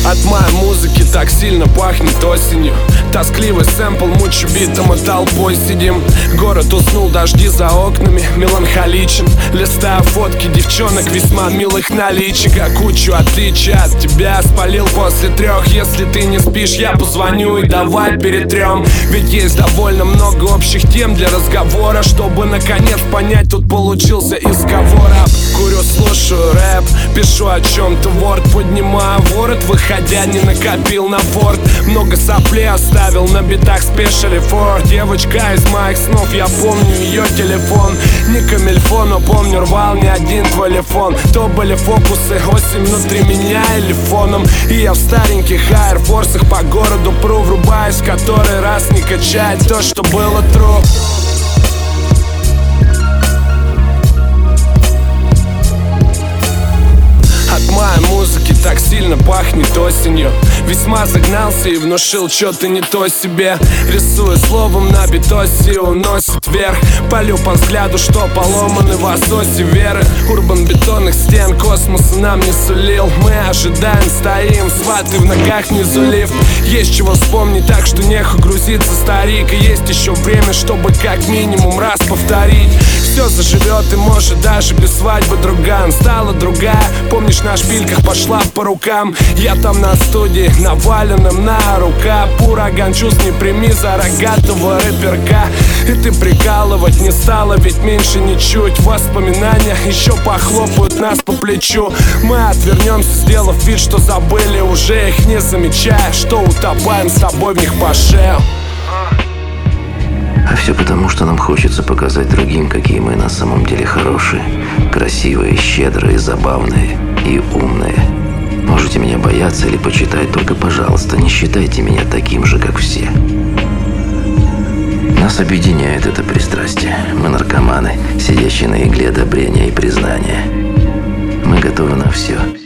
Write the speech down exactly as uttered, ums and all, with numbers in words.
От моей музыки так сильно пахнет осенью. Тоскливый сэмпл, мучу битом и толпой сидим. Город уснул, дожди за окнами, меланхоличен. Листаю фотки девчонок весьма милых наличика. Кучу отличий от тебя спалил после трех. Если ты не спишь, я позвоню и давай перетрем. Ведь есть довольно много общих тем для разговора. Чтобы наконец понять, тут получился из кого рэп. Курю, слушаю рэп, пишу о чем-то ворд. Поднимаю ворот, выходя не накопил на форт. Много соплей оставил на битах спешили фор. Девочка из моих снов, я помню ее телефон. Не камильфон, но помню, рвал не один твой телефон. То были фокусы, осень внутри меня или фоном. И я в стареньких аэрфорсах по городу пру, врубаюсь который раз не качать то, что было true. От моей музыки так сильно пахнет осенью. Весьма загнался и внушил что-то не то себе. Рисую словом на битосе и уносит вверх. Полю по взгляду, что поломаны в ососе веры. Урбан бетонных стен космоса нам не сулил. Мы ожидаем, стоим, сваты в ногах внизу лифт. Есть чего вспомнить, так что нехуй грузиться, старик. И есть еще время, чтобы как минимум раз повторить. Все заживет и может даже без свадьбы друган. Стала другая, помнишь, на шпильках пошла по рукам. Я там на студии, наваленным на рука. Ураган чувств не прими за рогатого рэперка. И ты прикалывать не стала, ведь меньше ничуть. Воспоминания еще похлопают нас по плечу. Мы отвернемся, сделав вид, что забыли уже их, не замечая, что утопаем с тобой в них по шею. А все потому, что нам хочется показать другим, какие мы на самом деле хорошие, красивые, щедрые, забавные и умные. Можете меня бояться или почитать, только, пожалуйста, не считайте меня таким же, как все. Нас объединяет это пристрастие. Мы наркоманы, сидящие на игле одобрения и признания. Мы готовы на все.